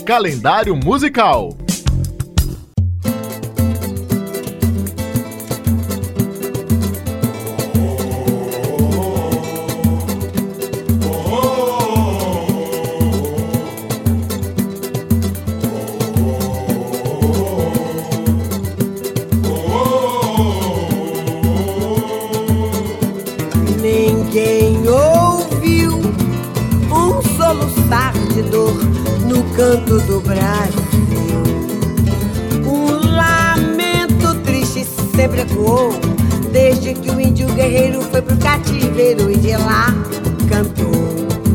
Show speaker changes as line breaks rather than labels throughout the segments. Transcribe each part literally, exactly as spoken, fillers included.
Calendário Musical.
Ninguém ouviu um soluçar de dor no canto do Brasil. Um lamento triste sempre ecoou desde que o índio guerreiro foi pro cativeiro e de lá cantou.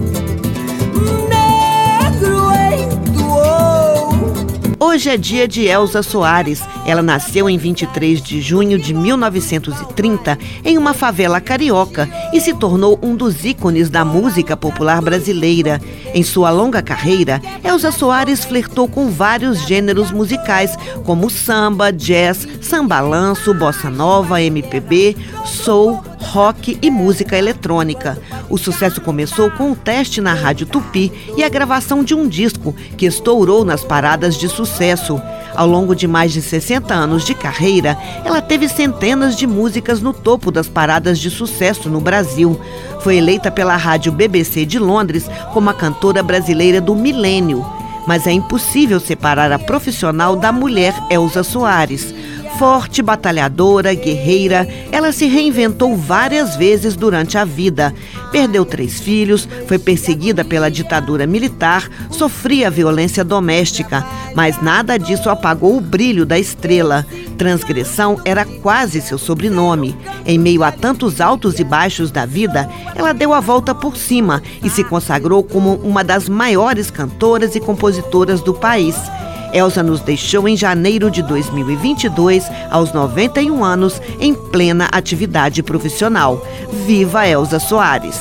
Negro entoou.
Hoje é dia de Elza Soares. Ela nasceu em vinte e três de junho de mil novecentos e trinta em uma favela carioca e se tornou um dos ícones da música popular brasileira. Em sua longa carreira, Elza Soares flertou com vários gêneros musicais, como samba, jazz, sambalanço, bossa nova, M P B, soul, rock e música eletrônica. O sucesso começou com um teste na Rádio Tupi e a gravação de um disco que estourou nas paradas de sucesso. Ao longo de mais de sessenta anos de carreira, ela teve centenas de músicas no topo das paradas de sucesso no Brasil. Foi eleita pela rádio B B C de Londres como a cantora brasileira do milênio. Mas é impossível separar a profissional da mulher Elza Soares. Forte, batalhadora, guerreira, ela se reinventou várias vezes durante a vida. Perdeu três filhos, foi perseguida pela ditadura militar, sofria violência doméstica, mas nada disso apagou o brilho da estrela. Transgressão era quase seu sobrenome. Em meio a tantos altos e baixos da vida, ela deu a volta por cima e se consagrou como uma das maiores cantoras e compositoras do país. Elza nos deixou em janeiro de dois mil e vinte e dois, aos noventa e um anos, em plena atividade profissional. Viva Elza Soares!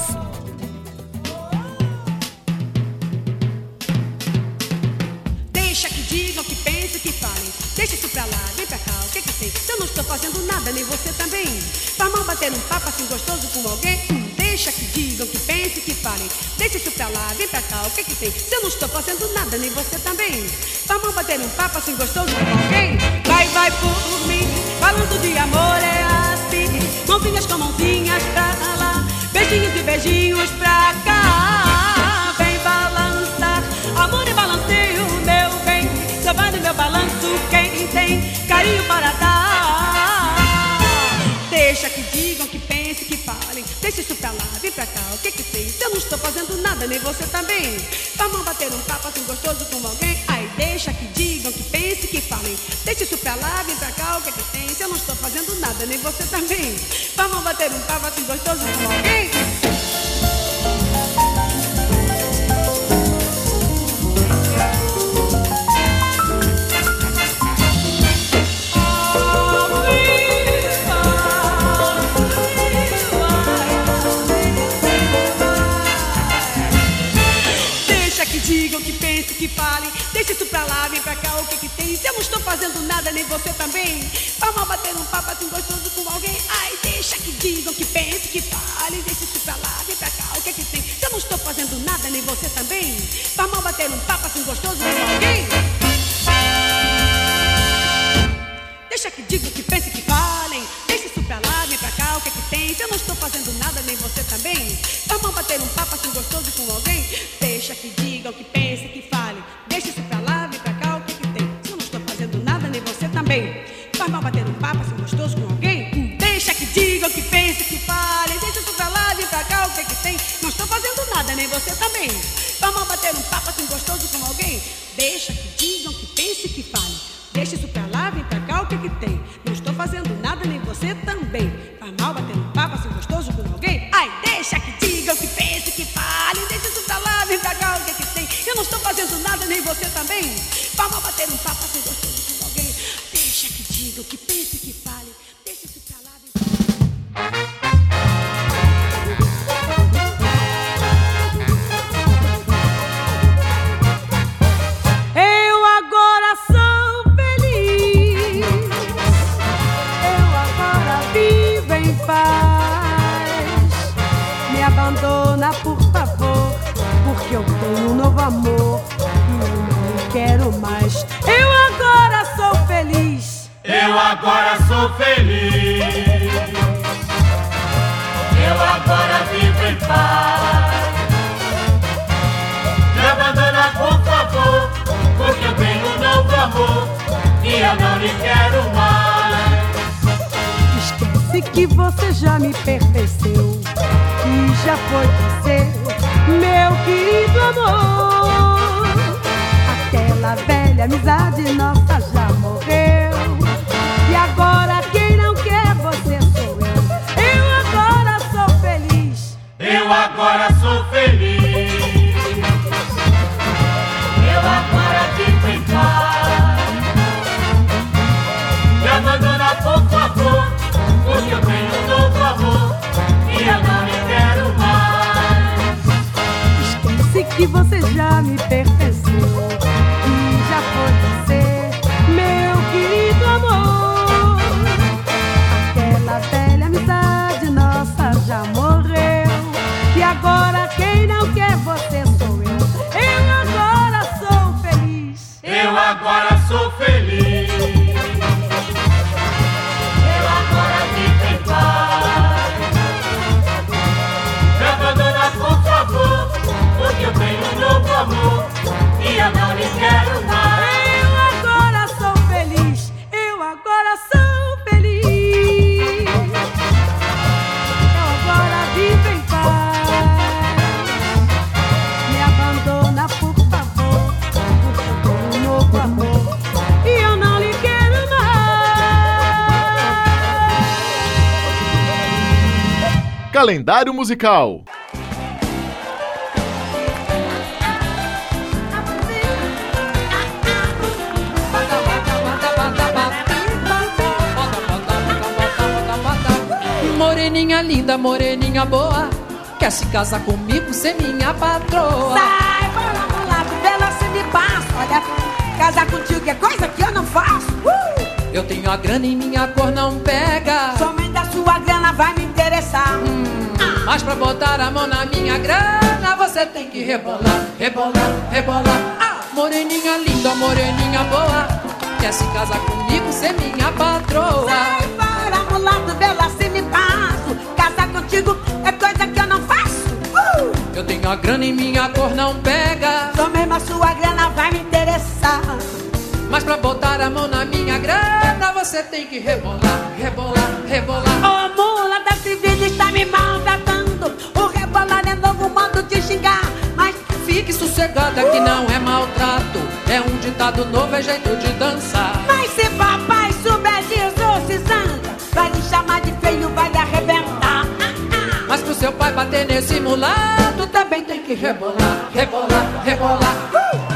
Deixa que digam, que pensem, que falem. Deixa isso pra lá, vem pra cá, o que que tem? Se eu não estou fazendo nada, nem você também. Faz mal bater um papo assim gostoso com alguém? Hum, deixa que digam, que pensem, que falem. Deixa isso pra lá, vem pra cá, o que que tem? Se eu não estou fazendo nada, nem você também. Faz mal bater um papo assim gostoso com alguém? Vai, vai por mim, falando de amor é assim. Mãozinhas com mãozinhas pra lá, beijinhos e beijinhos pra cá. Vem balançar, amor e balanceio, meu bem. Só vai no meu balanço quem tem carinho para dar. Deixa que digam, que pensem, que falem. Deixa isso pra lá, vem pra cá, o que que tem? Se eu não estou fazendo nada, nem você também. Vamos bater um papo assim gostoso com alguém? Ai, deixa que digam, que pensem, que falem. Deixa isso pra lá, vem pra cá, o que que tem? Se eu não estou fazendo nada, nem você também. Vamos bater um papo assim gostoso com alguém? Digam, que pensem, que falem. Deixa isso pra lá, vem pra cá, o que que tem? Se eu não estou fazendo nada, nem você também. Vamos bater um papo assim gostoso com alguém? Ai, deixa que digam, que pensem, que falem. Deixa isso pra lá, vem pra cá, o que que tem? Se eu não estou fazendo nada, nem você também. Vamos bater um papo assim gostoso com alguém? Deixa que digam, que pensem, que falem. Deixa isso pra lá, vem pra cá, o que que tem? Se eu não estou fazendo nada, nem você também. Vamos bater um papo assim gostoso com alguém? Deixa que digam, que pensem, que falem. Deixa isso pra lá, vem pra cá, o que que tem? Se eu não estou fazendo nada, nem você também. Faz mal bater um papo assim gostoso com alguém? Hum, deixa que digam, que pensem, que falem. Deixa isso pra lá, vem pra cá, o que que tem? Não estou fazendo nada, nem você também. Faz mal bater um papo assim gostoso com alguém? Deixa que digam, que pensem, que falem. Deixa isso pra lá, vem pra cá, o que que tem? Não estou fazendo nada, nem você também. Faz mal bater um papo assim gostoso com alguém? Ai, deixa que digam, que pensem, que falem. Deixa isso pra lá, vem pra cá, o que que tem? Eu não estou fazendo nada, nem você também. Faz mal bater um papo assim gostoso com alguém? Deixa que digam, que pensem, que falem. Deixa isso pra lá, vem pra cá.
Me abandona, por favor, porque eu tenho um novo amor e eu não
quero mais. Eu agora sou feliz.
Eu agora sou feliz. Eu agora vivo em paz. Me abandona, por favor, porque eu tenho um novo amor e eu não lhe quero mais.
Esquece que você já me pertenceu, que já foi você, meu querido amor. Aquela velha amizade nossa já morreu, e agora quem não quer você sou eu. Eu agora sou feliz.
Eu agora sou feliz. Eu agora vivo em paz. Me abandona, por favor, porque eu tenho um novo amor e eu não lhe quero mais.
Esquece que você já me pertenceu, que já foi você, meu querido amor. Aquela velha amizade nossa já morreu, e agora quem não quer você sou eu. Eu agora sou feliz.
Eu agora sou feliz. Eu agora vivo em paz. Me abandona, por favor, porque eu tenho um novo amor e eu não lhe quero mais.
Eu agora sou feliz. Eu agora sou feliz. Eu agora vivo em paz. Me abandona, por favor, porque eu tenho um novo amor e eu não lhe quero mais.
Calendário musical.
Moreninha linda, moreninha boa, quer se casar comigo, ser minha patroa.
Sai, bora pro lado, dela se me passa. Olha, casar contigo é coisa que eu não faço. Uh!
Eu tenho a grana e minha cor não pega.
Somente a sua grana vai me interessar.
Hum, ah. Mas pra botar a mão na minha grana, você tem que rebolar, rebolar, rebolar. Ah. Moreninha linda, moreninha boa, quer se casar comigo, ser minha patroa.
Sai, bora pro lado, dela se me passo. Casar contigo é coisa que eu não faço. Uh!
Eu tenho a grana e minha cor não pega.
Só mesmo a sua grana vai me interessar.
Mas pra botar a mão na minha grana, você tem que rebolar, rebolar, rebolar.
Ô mula da civil está me maltratando. O rebolar é novo modo de xingar. Mas
fique sossegada que não é maltrato, é um ditado novo, é jeito de dançar.
Mas se papai souber disso, se zanga, vai lhe chamar de feio, vai lhe arrebentar.
Mas pro seu pai bater nesse mulato, também tem que rebolar, rebolar, rebolar. uh!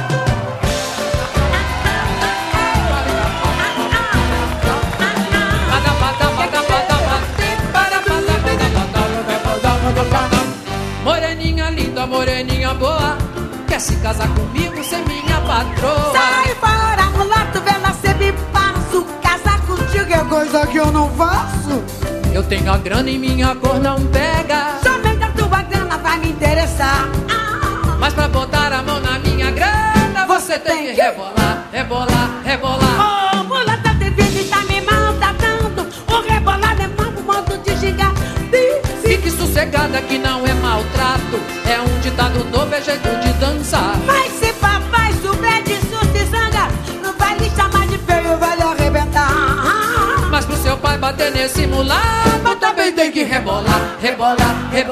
Moreninha linda, moreninha boa, quer se casar comigo, ser minha patroa.
Sai fora, mulato, vela, cê me passo. Casar contigo é coisa que eu não faço.
Eu tenho a grana e minha cor não pega.
Somente a tua grana vai me interessar. Ah.
Mas pra botar a mão na minha grana, você tem que rebolar, rebolar, rebolar.
Ô, mulata, de vida está me maltratando. O rebolar é novo modo de xingar.
Fique sossegada que não é maltrato, é um ditado novo, é jeito de dançar.
Mas se papai souber disso, se zanga, não vai lhe chamar de feio, vai lhe arrebentar.
Mas pro seu pai bater nesse mulato, também tem que rebolar, rebolar, rebolar.